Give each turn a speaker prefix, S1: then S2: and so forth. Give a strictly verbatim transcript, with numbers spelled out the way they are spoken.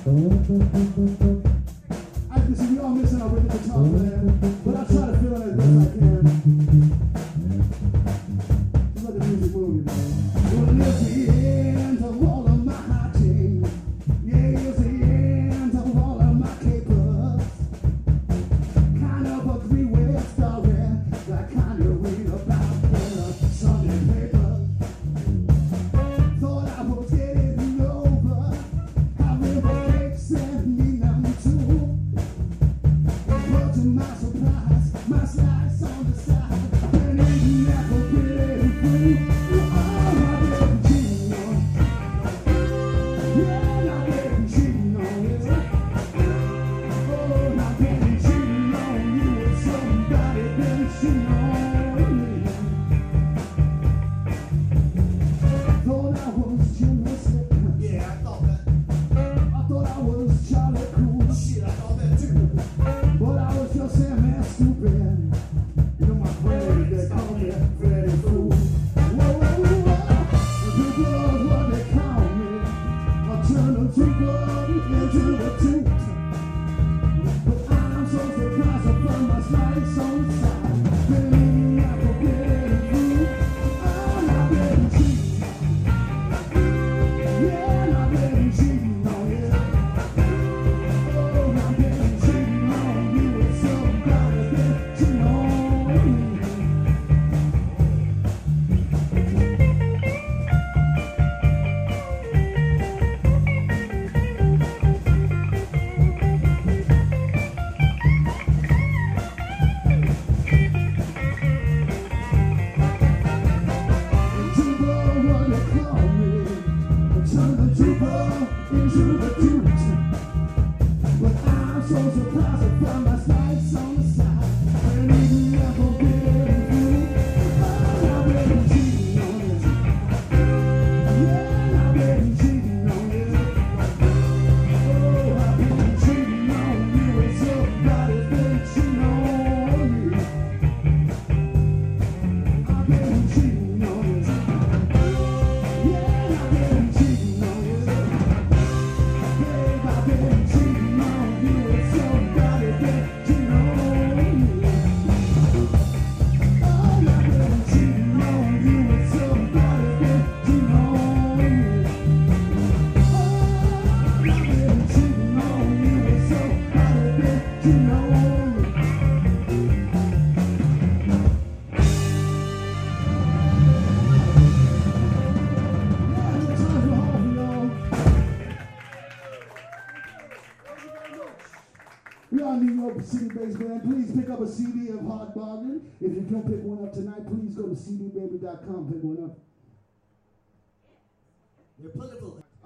S1: As you see, we all missing our rhythm guitar man, but I try to feel it as best I can. Just let the music move you, man. Well, it's the end of all of my hunting. Yeah, it's the end of all of my capers. Kind of a three-way story that kind of read about in a Sunday paper. Thought I was getting over having the cakes and me number two. But to my surprise, my slice on the side, and it never really through. Oh, I've been cheating on you. Yeah, I've been cheating on you. Oh, I've been cheating on you with somebody been cheating on me. Thought I was Jimmy Slick.
S2: Yeah, I thought that.
S1: I thought I was Charlie Cool.
S2: Shit, I thought that too.
S1: But I was just Sam man stupid. You know my friend, they call me Freddy Fool. Whoa, whoa, whoa. The people are what they call me. I turn a two-gun into a toot. But I'm so surprised I found my slice on the side. Feeling like a Freddy Fool. Oh, I've been cheating. Yeah, I've been cheating on you. Oh, I've been cheating on you with somebody been cheating on me. And two-ball, what they call me. I turned the two-ball into the toot. But I'm so surprised I found my slice on the side. And even if I'm getting through, oh, I've been cheating on you. Yeah, I've been cheating on you. Oh, I've been cheating on you and somebody's been cheating on me. I've been cheating on you. Yeah, I've been cheating on you. Babe, I've been cheating on you and somebody been cheating on me. Oh, I've been cheating on you and somebody been cheating on me. Oh, I've been cheating on you and somebody been cheating on me. Yeah, no time for home, y'all. We are New York City-based band. Please pick up a C D of Hard Bargain. If you can't pick one up tonight, please go to c d baby dot com. Pick one up.
S2: You're plentiful.